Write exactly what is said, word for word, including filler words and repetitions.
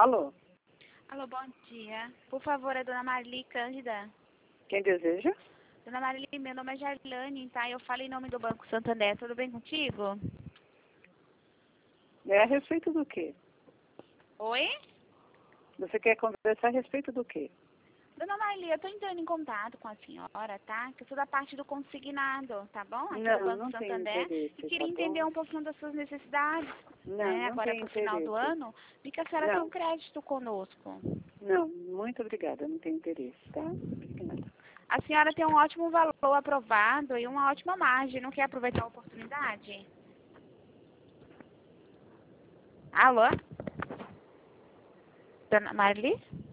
Alô? Alô, bom dia. Por favor, é Dona Marli Cândida. Quem deseja? Dona Marli, meu nome é Jarlane, tá? Eu falo em nome do Banco Santander. Tudo bem contigo? É a respeito do quê? Oi? Você quer conversar a respeito do quê? Dona Marli, eu tô entrando em contato com a senhora, tá? Que eu sou da parte do consignado, tá bom? Aqui Não, do Banco não tenho Santander. interesse, E queria tá entender bom? um pouquinho das suas necessidades, Não, né? não Agora tenho pro final do interesse. ano. Vi que a senhora tem Não, um crédito conosco. não, muito obrigada, não tenho interesse, tá? Obrigada. A senhora tem um ótimo valor aprovado e uma ótima margem. Não quer aproveitar a oportunidade? Alô? Dona Marli?